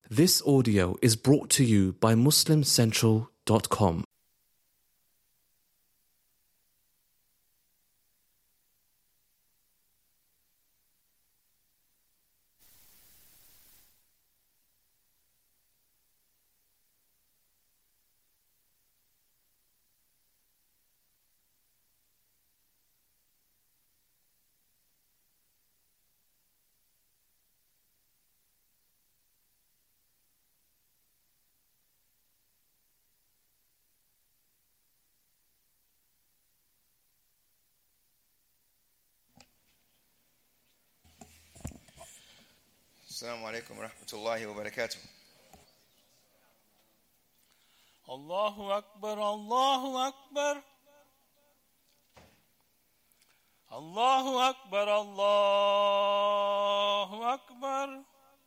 This audio is brought to you by MuslimCentral.com. السلام عليكم ورحمة الله وبركاته. الله أكبر الله أكبر الله أكبر الله أكبر.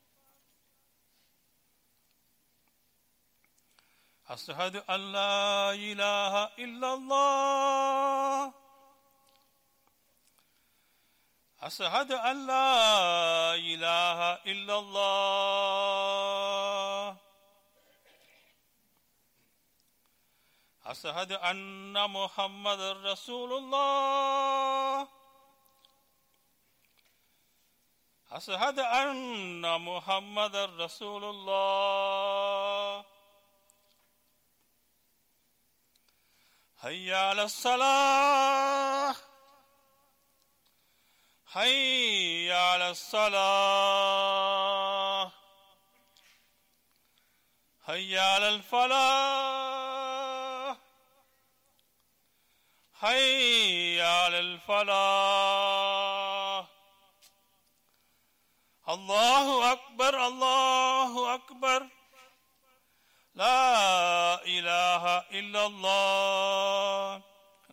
أشهد أن لا إله إلا الله أشهد أن لا إله إلا الله أشهد أن محمد رسول الله أشهد أن محمد رسول الله. حي على الصلاة حي على الصلاة حي على الفلاح حي على الفلاح. الله أكبر الله أكبر لا إله إلا الله.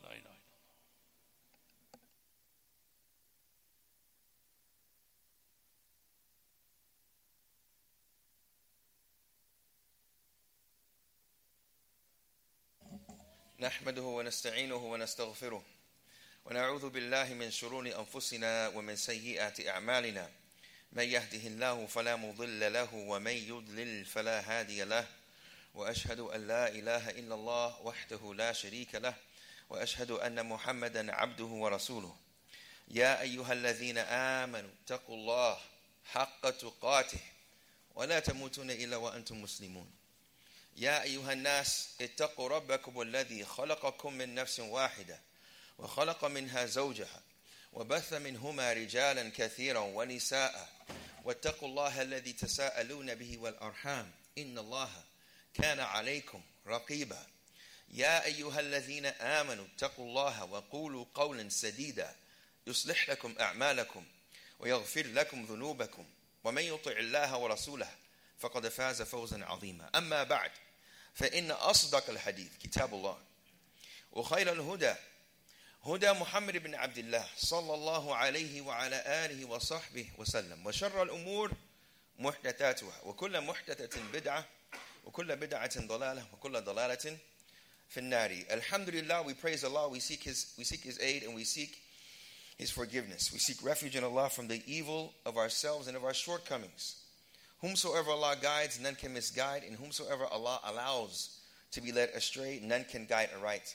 نحمده ونستعينه ونستغفره ونعوذ بالله من شرور أنفسنا ومن سيئات أعمالنا. من يهده الله فلا مضل له ومن يضلل فلا هادي له. وأشهد أن لا إله إلا الله وحده لا شريك له وأشهد أن محمدا عبده ورسوله. يا أيها الذين آمنوا اتقوا الله حق تقاته ولا تموتن إلا وأنتم مسلمون. يا أيها الناس اتقوا ربكم الذي خلقكم من نفس واحدة وخلق منها زوجها وبث منهما رجالا كثيرا ونساء واتقوا الله الذي تساءلون به والأرحام إن الله كان عليكم رقيبا. يا أيها الذين آمنوا اتقوا الله وقولوا قولا سديدا يصلح لكم أعمالكم ويغفر لكم ذنوبكم ومن يطع الله ورسوله فقد فاز فوزا عظيما. أما بعد فإن أصدق الحديث كتاب الله وخير الهدى هدى محمد بن عبد الله صلى الله عليه وعلى آله وصحبه وسلم. وشر الأمور محدثاتها وكل محدثة بدعة وكل بدعة ضلالة وكل ضلالة في النار. Alhamdulillah, we praise Allah, we seek His aid and we seek His forgiveness. We seek refuge in Allah from the evil of ourselves and of our shortcomings. Whomsoever Allah guides, none can misguide, and whomsoever Allah allows to be led astray, none can guide aright.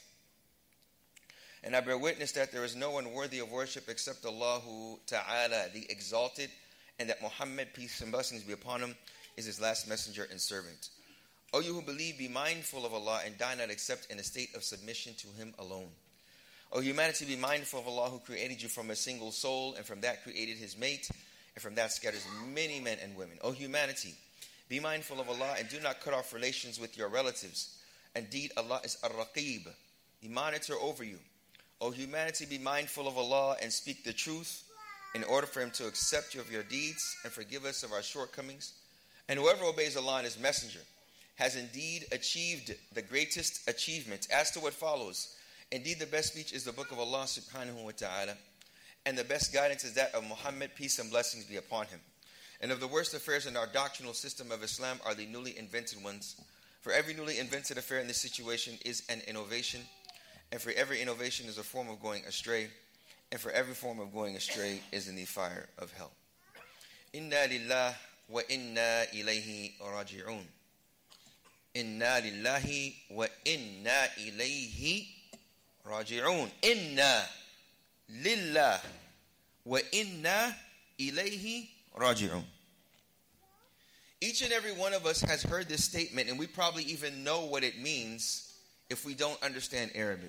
And I bear witness that there is no one worthy of worship except Allah Ta'ala, the Exalted, and that Muhammad, peace and blessings be upon him, is his last messenger and servant. O you who believe, be mindful of Allah and die not except in a state of submission to Him alone. O humanity, be mindful of Allah who created you from a single soul, and from that created His mate, and from that scatters many men and women. O humanity, be mindful of Allah and do not cut off relations with your relatives. Indeed, Allah is Ar-Raqib, He monitors over you. O humanity, be mindful of Allah and speak the truth in order for Him to accept you of your deeds and forgive us of our shortcomings. And whoever obeys Allah and His messenger has indeed achieved the greatest achievement. As to what follows, indeed the best speech is the book of Allah subhanahu wa ta'ala, and the best guidance is that of Muhammad, peace and blessings be upon him. And of the worst affairs in our doctrinal system of Islam are the newly invented ones. For every newly invented affair in this situation is an innovation, and for every innovation is a form of going astray, and for every form of going astray is in the fire of hell. Inna lillah وإنا إليه راجعون. إنا لله وإنا إليه راجعون. إنا لله وإنا إليه راجعون. Each and every one of us has heard this statement, and we probably even know what it means if we don't understand Arabic.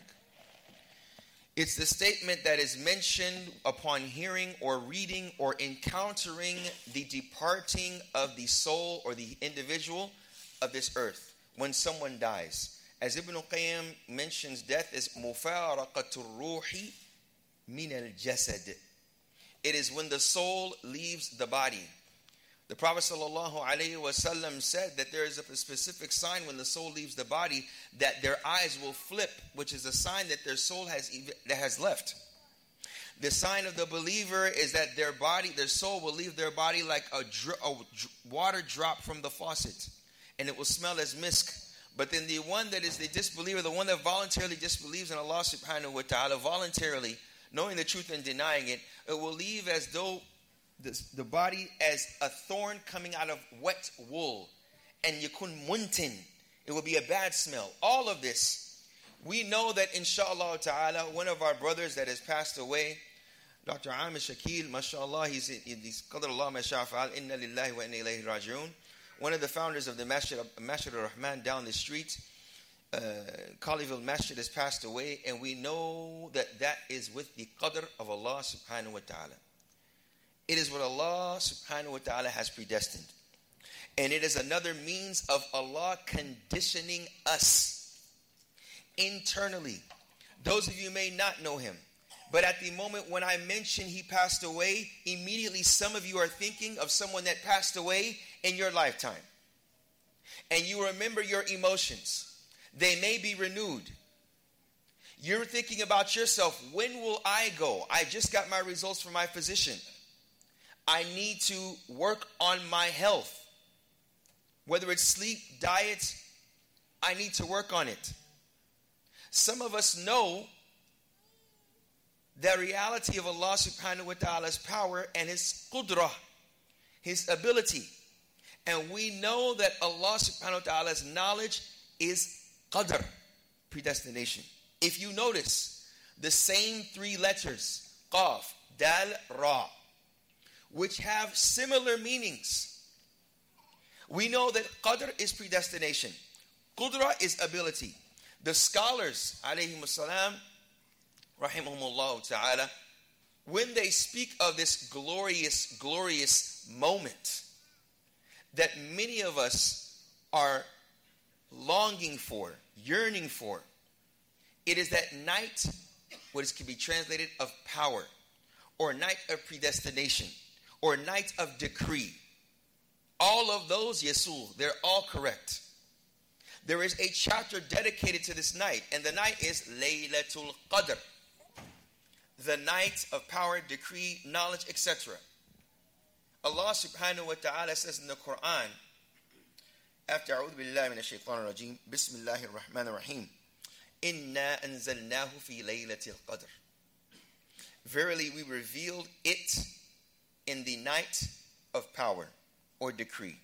It's the statement that is mentioned upon hearing or reading or encountering the departing of the soul or the individual of this earth when someone dies. As Ibn Qayyim mentions, death is mufaraqatul ruhi min al-jasad. It is when the soul leaves the body. The Prophet ﷺ said that there is a specific sign when the soul leaves the body that their eyes will flip, which is a sign that their soul has left. The sign of the believer is that their soul will leave their body like a water drop from the faucet, and it will smell as misk. But then the one that is the disbeliever, the one that voluntarily disbelieves in Allah subhanahu wa ta'ala, voluntarily, knowing the truth and denying it, it will leave as though the body as a thorn coming out of wet wool, and yakun muntin, it will be a bad smell. All of this, we know that inshallah ta'ala, one of our brothers that has passed away, Dr. Amir Shakil, mashallah, he's qadarullah ma sha'a fa'al, inna lillahi wa inna ilayhi raji'un, one of the founders of the Masjid al-Rahman down the street, Khaliful Masjid, has passed away, and we know that that is with the qadr of Allah subhanahu wa ta'ala. It is what Allah subhanahu wa ta'ala has predestined. And it is another means of Allah conditioning us internally. Those of you may not know him, but at the moment when I mention he passed away, immediately some of you are thinking of someone that passed away in your lifetime. And you remember your emotions. They may be renewed. You're thinking about yourself, when will I go? I just got my results from my physician. I need to work on my health. Whether it's sleep, diet, I need to work on it. Some of us know the reality of Allah subhanahu wa ta'ala's power and his qudrah, his ability. And we know that Allah subhanahu wa ta'ala's knowledge is qadr, predestination. If you notice, the same three letters, qaf, dal, ra, which have similar meanings. We know that qadr is predestination. Qudra is ability. The scholars, alayhim salam, rahimahumullah ta'ala, when they speak of this glorious, glorious moment that many of us are longing for, yearning for, it is that night, what can be translated of power, or night of predestination, or night of decree. All of those, Yesul, they're all correct. There is a chapter dedicated to this night, and the night is Laylatul Qadr, the night of power, decree, knowledge, etc. Allah subhanahu wa ta'ala says in the Quran, after A'udhu billahi minash shaitanir rajim, Bismillahir Rahmanir Rahim, Inna anzalnahu fi laylatil qadr. Verily we revealed it in the night of power or decree.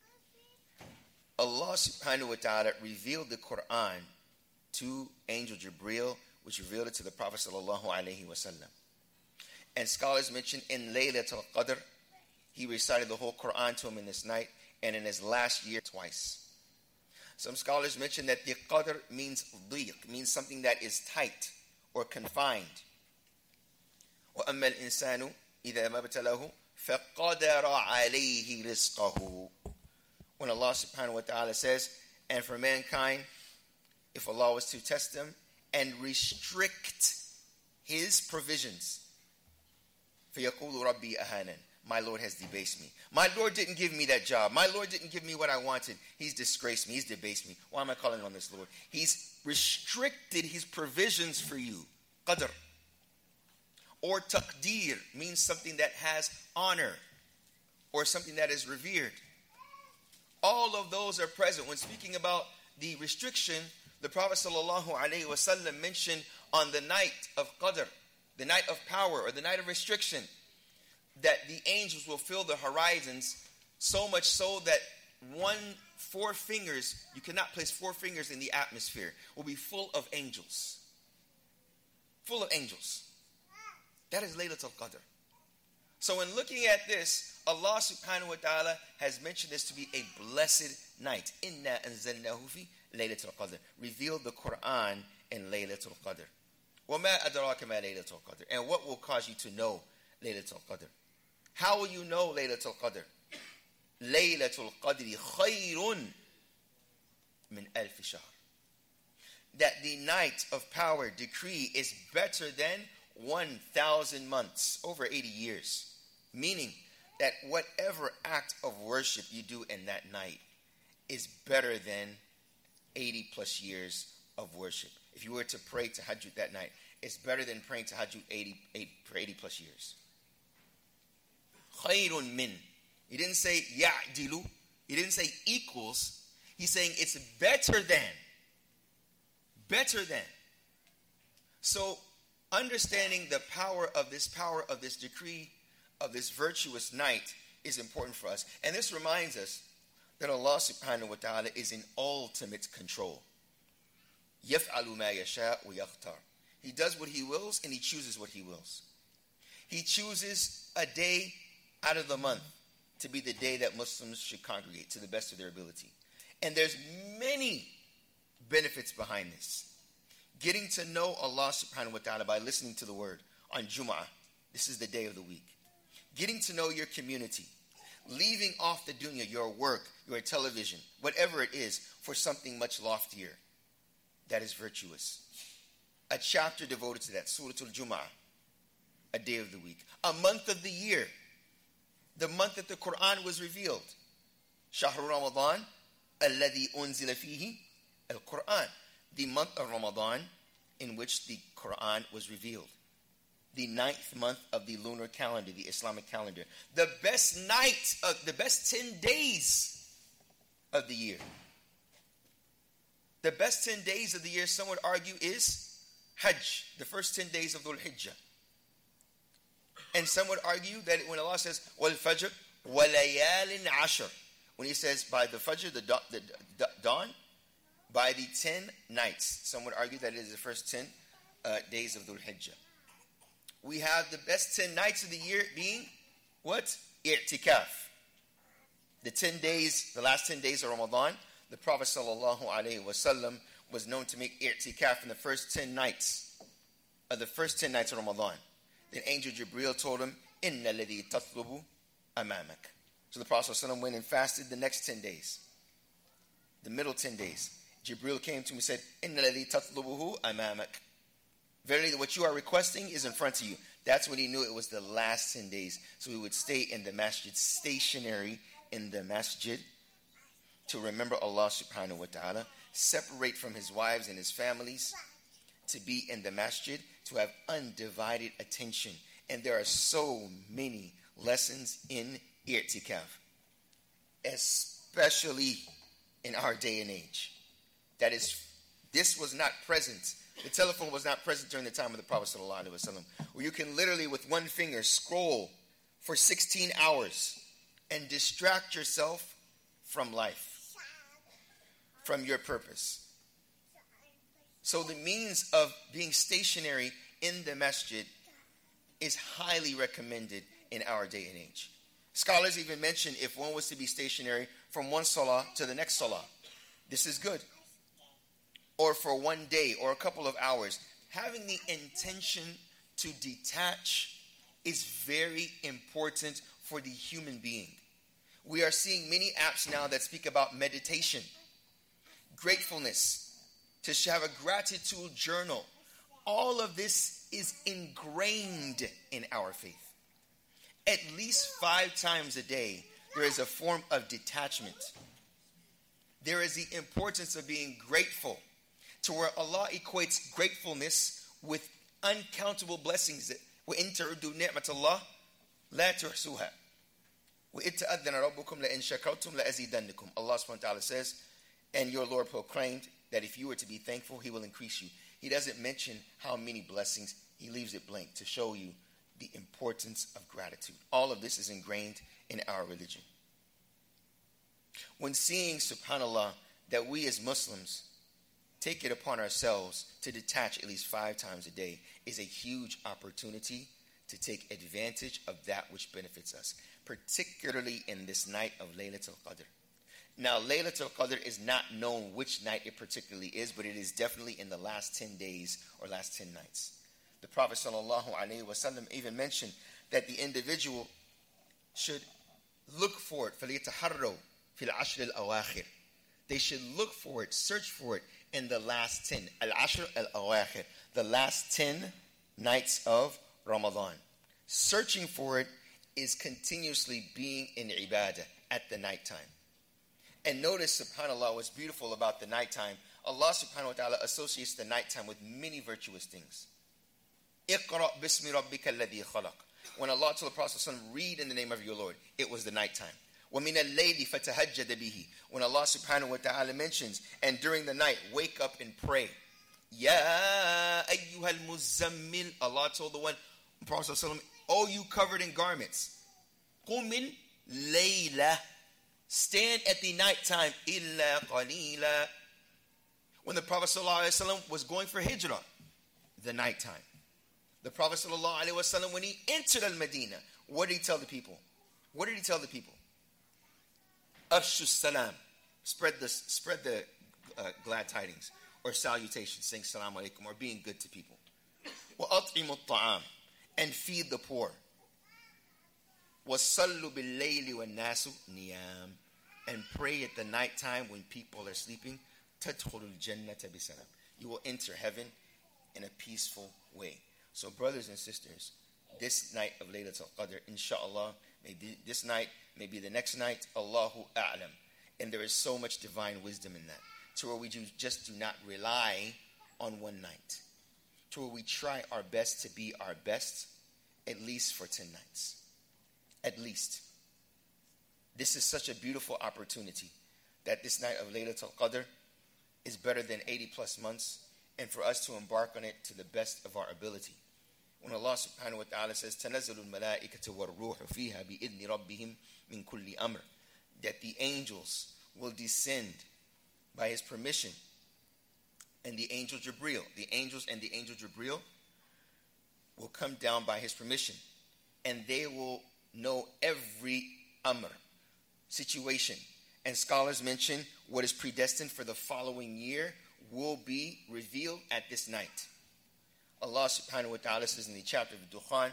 Allah subhanahu wa ta'ala revealed the Quran to Angel Jibreel, which revealed it to the Prophet sallallahu alaihi wasallam. And scholars mention in Laylatul Qadr, he recited the whole Quran to him in this night, and in his last year twice. Some scholars mention that the Qadr means dhiq, means something that is tight or confined. وَأَمَّا الْإِنسَانُ إِذَا مَا ابْتَلَاهُ فَقَدَرَ عَلَيْهِ رِزْقَهُ. When Allah subhanahu wa ta'ala says, and for mankind, if Allah was to test them and restrict his provisions, فَيَقُولُ رَبِّي أَهَانًا. My Lord has debased me. My Lord didn't give me that job. My Lord didn't give me what I wanted. He's disgraced me. He's debased me. Why am I calling on this Lord? He's restricted his provisions for you. Qadr. Or taqdeer means something that has honor or something that is revered. All of those are present. When speaking about the restriction, the Prophet ﷺ mentioned on the night of Qadr, the night of power or the night of restriction, that the angels will fill the horizons So much so that 4 fingers, you cannot place 4 fingers in the atmosphere, will be full of angels. Full of angels. That is Laylatul Qadr. So when looking at this, Allah subhanahu wa ta'ala has mentioned this to be a blessed night. Inna anzalnahu fi Laylatul Qadr. Revealed the Quran in Laylatul Qadr. وَمَا أَدْرَاكَ مَا لَيْلَةُ الْقَدْرِ. And what will cause you to know Laylatul Qadr? How will you know Laylatul Qadr? Laylatul Qadri khayrun min alf shahr. That the night of power decree is better than 1,000 months, over 80 years. Meaning that whatever act of worship you do in that night is better than 80 plus years of worship. If you were to pray tahajjud that night, it's better than praying tahajjud for 80 plus years. Khayrun min. He didn't say ya'dilu. He didn't say equals. He's saying it's better than. Better than. So, understanding the power of this decree, of this virtuous night is important for us. And this reminds us that Allah subhanahu wa ta'ala is in ultimate control. يَفْعَلُ مَا يَشَاءُ وَيَخْتَارُ. He does what He wills and He chooses what He wills. He chooses a day out of the month to be the day that Muslims should congregate to the best of their ability. And there's many benefits behind this. Getting to know Allah subhanahu wa ta'ala by listening to the word on Jum'ah. This is the day of the week. Getting to know your community. Leaving off the dunya, your work, your television, whatever it is, for something much loftier. That is virtuous. A chapter devoted to that, Suratul Jum'ah. A day of the week. A month of the year. The month that the Quran was revealed. Shahru Ramadan, alladhi unzila fihi al-Quran. The month of Ramadan in which the Quran was revealed. The 9th month of the lunar calendar, the Islamic calendar. The best night, the best 10 days of the year. The best 10 days of the year, some would argue, is Hajj, the first 10 days of Dhul Hijjah. And some would argue that when Allah says, wal fajr, walayalin ashar, when He says by the fajr, the dawn, by the 10 nights. Some would argue that it is the first 10 days of Dhul Hijjah. We have the best 10 nights of the year being what? I'tikaf. The 10 days, the last 10 days of Ramadan, the Prophet sallallahu alaihi wasallam was known to make i'tikaf in the first 10 nights of Ramadan. Then Angel Jibreel told him, Inna ladhi tatlubu amamak. So the Prophet sallallahu alaihi wasallam went and fasted the next 10 days. The middle 10 days. Jibreel came to him and said, Inna ladhi tatlubuhu amamak. Verily, what you are requesting is in front of you. That's when he knew it was the last 10 days. So he would stay in the masjid, stationary in the masjid, to remember Allah subhanahu wa ta'ala, separate from his wives and his families, to be in the masjid, to have undivided attention. And there are so many lessons in i'tikaf, especially in our day and age. That is, this was not present. The telephone was not present during the time of the Prophet sallallahu alaihi wasallam, where you can literally with one finger scroll for 16 hours and distract yourself from life, from your purpose. So the means of being stationary in the masjid is highly recommended in our day and age. Scholars even mention if one was to be stationary from one salah to the next salah, this is good. Or for one day or a couple of hours, having the intention to detach is very important for the human being. We are seeing many apps now that speak about meditation, gratefulness, to have a gratitude journal. All of this is ingrained in our faith. At least 5 times a day, there is a form of detachment. There is the importance of being grateful, to where Allah equates gratefulness with uncountable blessings. وَإِن تَعُدُّوا نِعْمَةَ اللَّهِ لَا تُحْصُوهَا وَإِذْ تَأَذَّنَ رَبُّكُمْ لَإِن شَكَرْتُمْ لَأَزِيدَنَّكُمْ. Allah subhanahu wa ta'ala says, and your Lord proclaimed that if you were to be thankful, He will increase you. He doesn't mention how many blessings. He leaves it blank to show you the importance of gratitude. All of this is ingrained in our religion. When seeing, subhanAllah, that we as Muslims take it upon ourselves to detach at least 5 times a day is a huge opportunity to take advantage of that which benefits us, particularly in this night of Laylatul Qadr. Now, Laylatul Qadr is not known which night it particularly is, but it is definitely in the last 10 days or last 10 nights. The Prophet ﷺ even mentioned that the individual should look for it. فَلْيَتَحَرَّوْا فِي الْعَشْرِ الْأَوَاخِرِ. They should look for it, search for it in the last 10. Al-Ashr al-Awakhir, the last 10 nights of Ramadan. Searching for it is continuously being in ibadah at the nighttime. And notice, subhanAllah, what's beautiful about the nighttime. Allah subhanahu wa ta'ala associates the nighttime with many virtuous things. اقرأ باسم ربك الذي خلق. When Allah told the Prophet ﷺ, read in the name of your Lord, it was the nighttime. وَمِنَ اللَّيْلِ فَتَهَجَّدَ بِهِ. When Allah subhanahu wa ta'ala mentions, and during the night, wake up and pray. يَا أَيُّهَا الْمُزَّمِّلِ. Allah told the one, Prophet ﷺ, oh, you covered in garments. قُمِ اللَّيْلَ. Stand at the nighttime. إِلَّا قَلِيلًا. When the Prophet ﷺ was going for hijrah, the nighttime. The Prophet ﷺ, when he entered al-Madinah, what did he tell the people? What did he tell the people? Afshu salam. Spread the glad tidings or salutations, saying salam alaikum, or being good to people. وَأَطْعِمُوا الطَّعَامِ. And feed the poor. وَصَلُّوا بِاللَّيْلِ وَالنَّاسُ نِيَامٌ. And pray at the nighttime when people are sleeping. تَدْخُلُ الْجَنَّةَ بِسَلَامٍ. You will enter heaven in a peaceful way. So brothers and sisters, this night of Laylatul Qadr, inshallah, maybe this night, maybe the next night, Allahu A'lam. And there is so much divine wisdom in that. To where we just do not rely on one night. To where we try our best to be our best, at least for 10 nights. At least. This is such a beautiful opportunity that this night of Laylatul Qadr is better than 80 plus months, and for us to embark on it to the best of our ability. When Allah subhanahu wa ta'ala says, تَنَزَّلُ الْمَلَائِكَةُ وَالْرُوحُ فِيهَا بِإِذْنِ رَبِّهِمْ مِنْ كُلِّ أَمْرٍ. That the angels will descend by His permission. And the angel Jibreel, the angels and the angel Jibreel will come down by His permission. And they will know every amr, situation. And scholars mention what is predestined for the following year will be revealed at this night. Allah subhanahu wa ta'ala says in the chapter of Dukhan,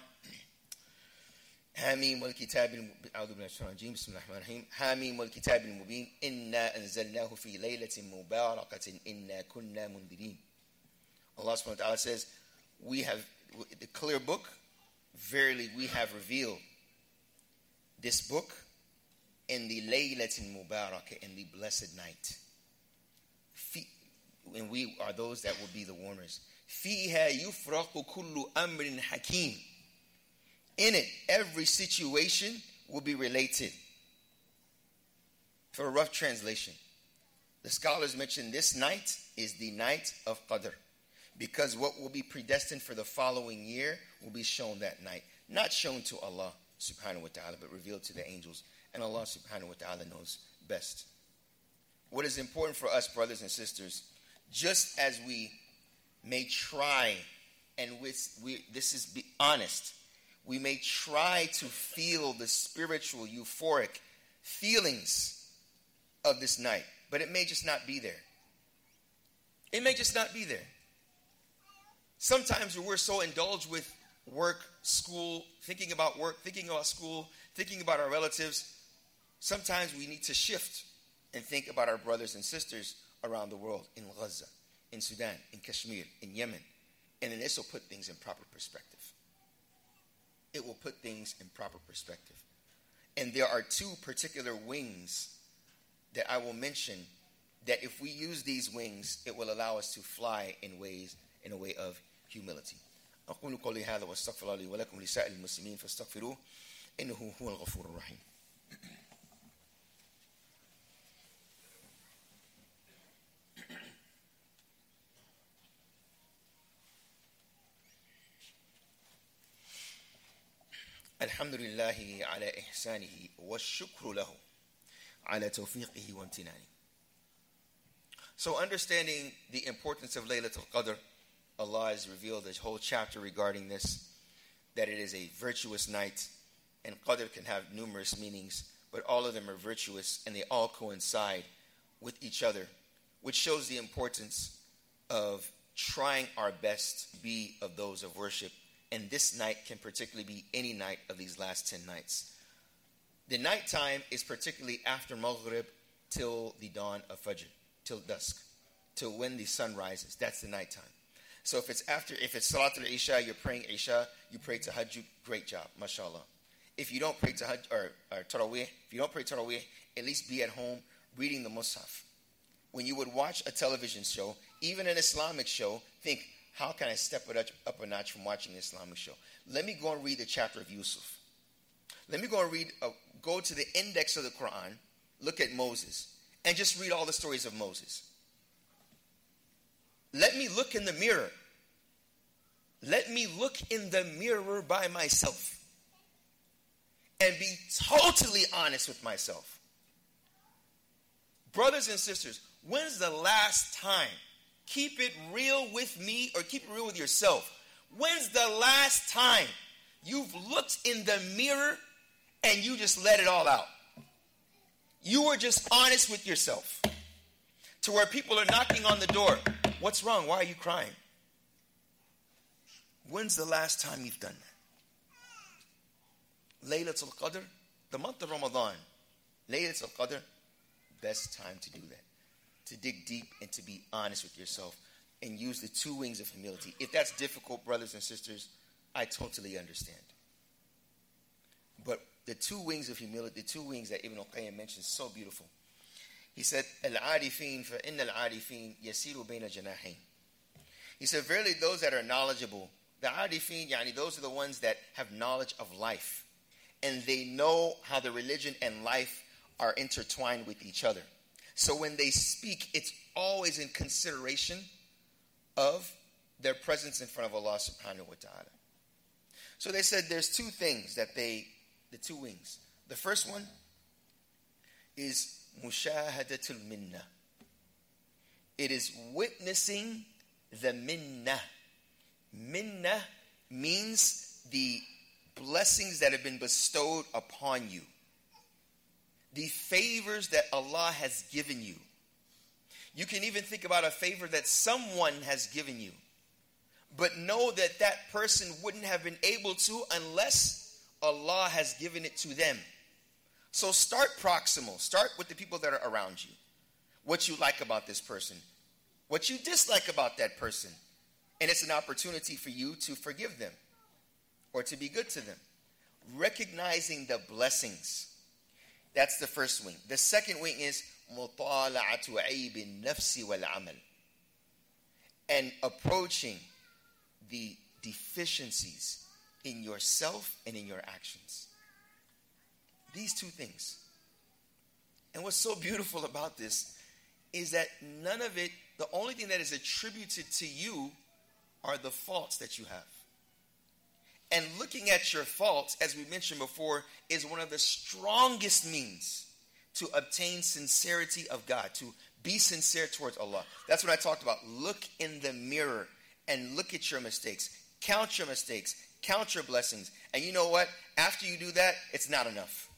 حاميم والكتاب أعوذ بالله من الشيطان الرجيم بسم الله الرحمن الرحيم حاميم والكتاب المبين إنا أنزلناه في ليلة مباركة إنا كنا منذرين. Allah subhanahu wa ta'ala says, we have the clear book, verily we have revealed this book in the Laylatin Mubarakah, in the blessed night. And we are those that will be the warners. فِيهَا يُفْرَقُ كُلُّ أَمْرٍ حَكِيمٍ. In it, every situation will be related. For a rough translation, the scholars mention this night is the night of Qadr, because what will be predestined for the following year will be shown that night. Not shown to Allah subhanahu wa ta'ala, but revealed to the angels. And Allah subhanahu wa ta'ala knows best. What is important for us, brothers and sisters, just as we may try, and this is be honest, we may try to feel the spiritual, euphoric feelings of this night, but it may just not be there. It may just not be there. Sometimes we're so indulged with work, school, thinking about work, thinking about school, thinking about our relatives. Sometimes we need to shift and think about our brothers and sisters around the world, in Gaza, in Sudan, in Kashmir, in Yemen. And then this will put things in proper perspective. It will put things in proper perspective. And there are 2 particular wings that I will mention that if we use these wings, it will allow us to fly in a way of humility. أقول قولي هذا واستغفر الله لي ولكم لسائر المسلمين فاستغفروه إنه هو الغفور الرحيم. الحمد لله على إحسانه والشكر له على توفيقه وامتنانه. So understanding the importance of Laylatul Qadr, Allah has revealed a whole chapter regarding this, that it is a virtuous night, and Qadr can have numerous meanings, but all of them are virtuous, and they all coincide with each other, which shows the importance of trying our best to be of those of worship. And this night can particularly be any night of these last 10 nights. The nighttime is particularly after Maghrib till the dawn of Fajr, till dusk, till when the sun rises. That's the nighttime. So if it's Salatul Isha, you're praying Isha, you pray Tahajjud, great job, mashallah. If you don't pray Tahajjud or Tarawih, at least be at home reading the Mus'haf. When you would watch a television show, even an Islamic show, think, how can I step it up a notch from watching an Islamic show? Let me go and read the chapter of Yusuf. Let me go and go to the index of the Quran, look at Moses, and just read all the stories of Moses. Let me look in the mirror. Let me look in the mirror by myself and be totally honest with myself. Brothers and sisters, when's the last time? Keep it real with me, or keep it real with yourself. When's the last time you've looked in the mirror and you just let it all out? You were just honest with yourself. To where people are knocking on the door. What's wrong? Why are you crying? When's the last time you've done that? Laylatul Qadr, the month of Ramadan. Laylatul Qadr, best time to do that. To dig deep and to be honest with yourself and use the two wings of humility. If that's difficult, brothers and sisters, I totally understand. But the two wings of humility, the two wings that Ibn al-Qayyim mentions, so beautiful. He said, Al-Arifin فَإِنَّ الْعَارِفِينَ يَسِيرُ بَيْنَ جَنَاحَيْنِ. He said, verily those that are knowledgeable, the Arifin, those are the ones that have knowledge of life. And they know how the religion and life are intertwined with each other. So when they speak, it's always in consideration of their presence in front of Allah subhanahu wa ta'ala. So they said there's two things the two wings. The first one is mushahadatul minnah. It is witnessing the minnah. Minnah means the blessings that have been bestowed upon you. The favors that Allah has given you. You can even think about a favor that someone has given you. But know that that person wouldn't have been able to unless Allah has given it to them. So start proximal. Start with the people that are around you. What you like about this person. What you dislike about that person. And it's an opportunity for you to forgive them. Or to be good to them. Recognizing the blessings. That's the first wing. The second wing is مُطَالَعَةُ عَيْبِ النَّفْسِ وَالْعَمَلِ. And approaching the deficiencies in yourself and in your actions. These two things. And what's so beautiful about this is that none of it, the only thing that is attributed to you are the faults that you have. And looking at your faults, as we mentioned before, is one of the strongest means to obtain sincerity of God, to be sincere towards Allah. That's what I talked about. Look in the mirror and look at your mistakes. Count your mistakes. Count your blessings. And you know what? After you do that, it's not enough.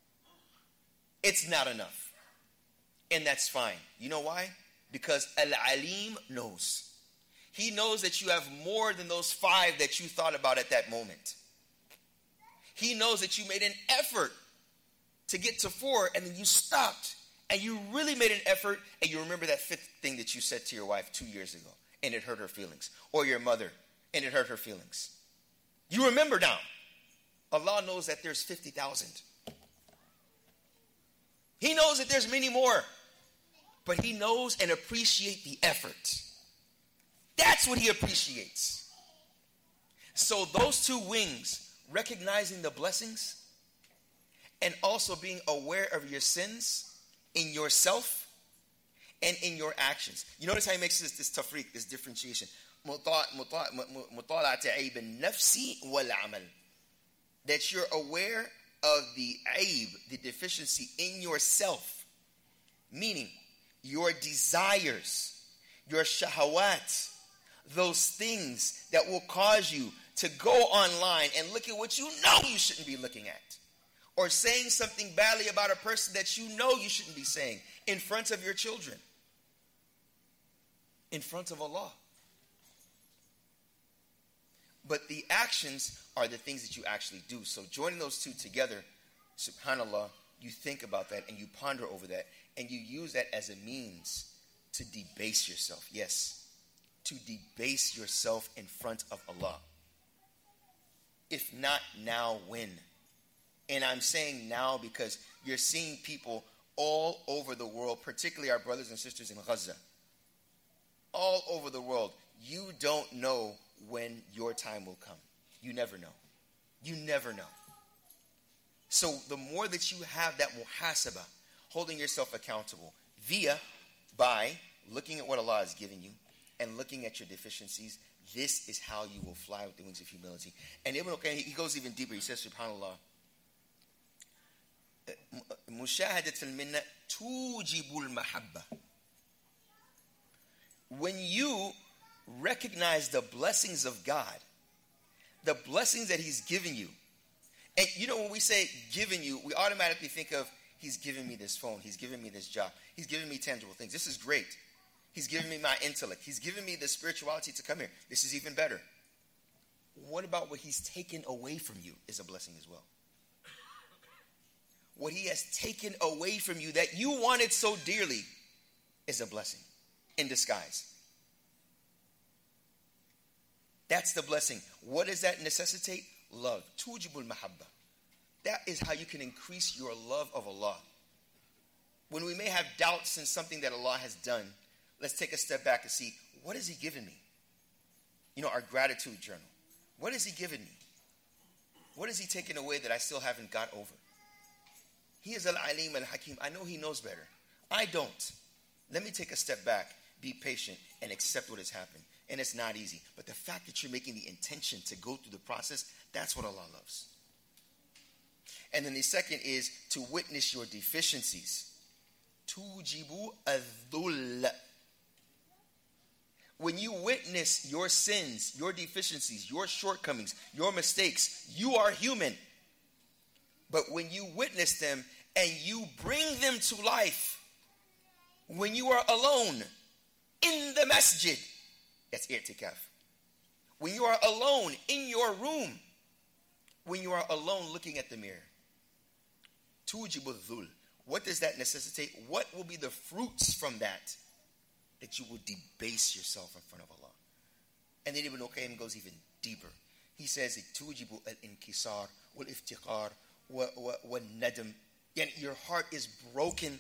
It's not enough. And that's fine. You know why? Because Al-Alim knows. He knows that you have more than those 5 that you thought about at that moment. He knows that you made an effort to get to 4 and then you stopped. And you really made an effort and you remember that 5th thing that you said to your wife 2 years ago and it hurt her feelings. Or your mother and it hurt her feelings. You remember now. Allah knows that there's 50,000. He knows that there's many more. But He knows and appreciates the effort. That's what He appreciates. So those two wings, recognizing the blessings and also being aware of your sins in yourself and in your actions. You notice how He makes this tafriq, this differentiation. That you're aware of the aib, the deficiency in yourself. Meaning, your desires, your shahawat, those things that will cause you to go online and look at what you know you shouldn't be looking at. Or saying something badly about a person that you know you shouldn't be saying in front of your children. In front of Allah. But the actions are the things that you actually do. So joining those two together, subhanAllah, you think about that and you ponder over that. And you use that as a means to debase yourself. Yes. To debase yourself in front of Allah. If not now, when? And I'm saying now because you're seeing people all over the world, particularly our brothers and sisters in Gaza. All over the world. You don't know when your time will come. You never know. You never know. So the more that you have that muhasabah, holding yourself accountable, by looking at what Allah has given you and looking at your deficiencies, this is how you will fly with the wings of humility. And Ibn al-Qayyim, he goes even deeper. He says, subhanAllah, مشاهدة المنة توجب المحبة. When you recognize the blessings of God, the blessings that He's given you, and you know when we say given you, we automatically think of He's given me this phone, He's given me this job, He's given me tangible things. This is great. He's given me my intellect. He's given me the spirituality to come here. This is even better. What about what He's taken away from you is a blessing as well. What He has taken away from you that you wanted so dearly is a blessing in disguise. That's the blessing. What does that necessitate? Love. Tujibul mahabba. That is how you can increase your love of Allah. When we may have doubts in something that Allah has done, let's take a step back and see, what has He given me? You know, our gratitude journal. What has He given me? What has He taken away that I still haven't got over? He is Al-Alim Al-Hakim. I know He knows better. I don't. Let me take a step back, be patient, and accept what has happened. And it's not easy. But the fact that you're making the intention to go through the process, that's what Allah loves. And then the second is to witness your deficiencies. Tujibu adh-dhull. When you witness your sins, your deficiencies, your shortcomings, your mistakes, you are human. But when you witness them and you bring them to life, when you are alone in the masjid, that's i'tikaf. When you are alone in your room, when you are alone looking at the mirror, tujibu dhul. What does that necessitate? What will be the fruits from that? That you will debase yourself in front of Allah. And then Ibn al-Qayyim goes even deeper. He says, tujibu al-inkisar wal-iftiqar wal-nadam. Your heart is broken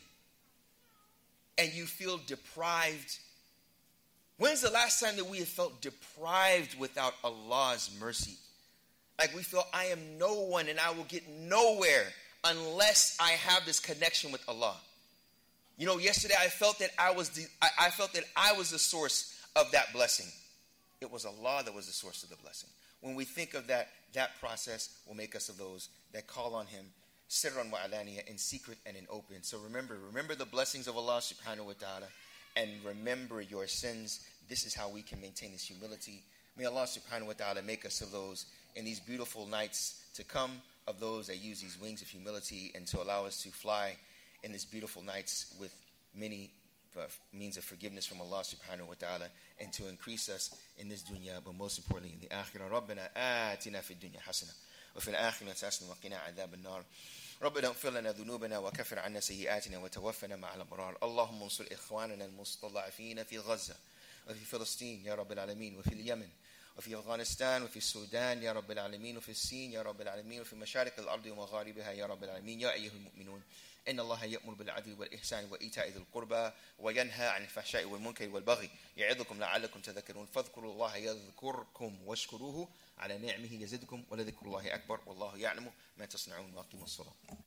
and you feel deprived. When's the last time that we have felt deprived without Allah's mercy? Like we feel, I am no one and I will get nowhere unless I have this connection with Allah. You know, yesterday I felt that I was the source of that blessing. It was Allah that was the source of the blessing. When we think of that process will make us of those that call on Him, sirran wa alaniya, in secret and in open. So remember the blessings of Allah subhanahu wa ta'ala, and remember your sins. This is how we can maintain this humility. May Allah subhanahu wa ta'ala make us of those in these beautiful nights to come, of those that use these wings of humility, and to allow us to fly in these beautiful nights with many means of forgiveness from Allah subhanahu wa ta'ala, and to increase us in this dunya, but most importantly in the akhirah. رَبَّنَا آتِنَا فِي الدُّنْيَا حَسَنَةً وَفِي الْآخِرَةِ حَسَنَةً وَقِنَا عَذَابَ النَّارِ ربنا اغفر لنا ذنوبنا وكفر عنا سيئاتنا وتوفنا مع الأبرار اللهم انصر إخواننا المستضعفين في غزة وفي فلسطين يا رب العالمين وفي اليمن وفي أفغانستان وفي السودان يا رب العالمين وفي الصين يا رب العالمين وفي مشارق الأرض ومغاربها يا رب العالمين يا أيها المؤمنون إن الله يأمر بالعدل والإحسان وإيتاء ذي القربى وينهى عن الفحشاء والمنكر والبغي يعظكم لعلكم تذكرون فاذكروا الله يذكركم واشكروه على نعمه يزدكم ولذكر الله أكبر والله يعلم ما تصنعون واقيموا الصلاة